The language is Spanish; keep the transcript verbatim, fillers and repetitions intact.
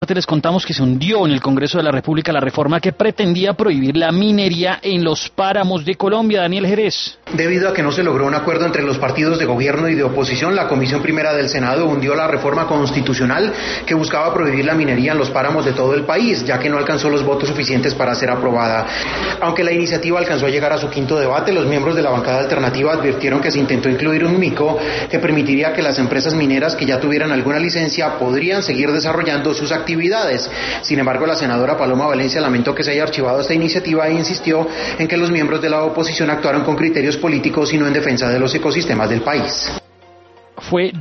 Les contamos que se hundió en el Congreso de la República la reforma que pretendía prohibir la minería en los páramos de Colombia. Daniel Jerez. Debido a que no se logró un acuerdo entre los partidos de gobierno y de oposición, la Comisión Primera del Senado hundió la reforma constitucional que buscaba prohibir la minería en los páramos de todo el país, ya que no alcanzó los votos suficientes para ser aprobada. Aunque la iniciativa alcanzó a llegar a su quinto debate, los miembros de la bancada alternativa advirtieron que se intentó incluir un mico que permitiría que las empresas mineras que ya tuvieran alguna licencia podrían seguir desarrollando sus actividades. Sin embargo, la senadora Paloma Valencia lamentó que se haya archivado esta iniciativa e insistió en que los miembros de la oposición actuaron con criterios políticos y no en defensa de los ecosistemas del país. Fue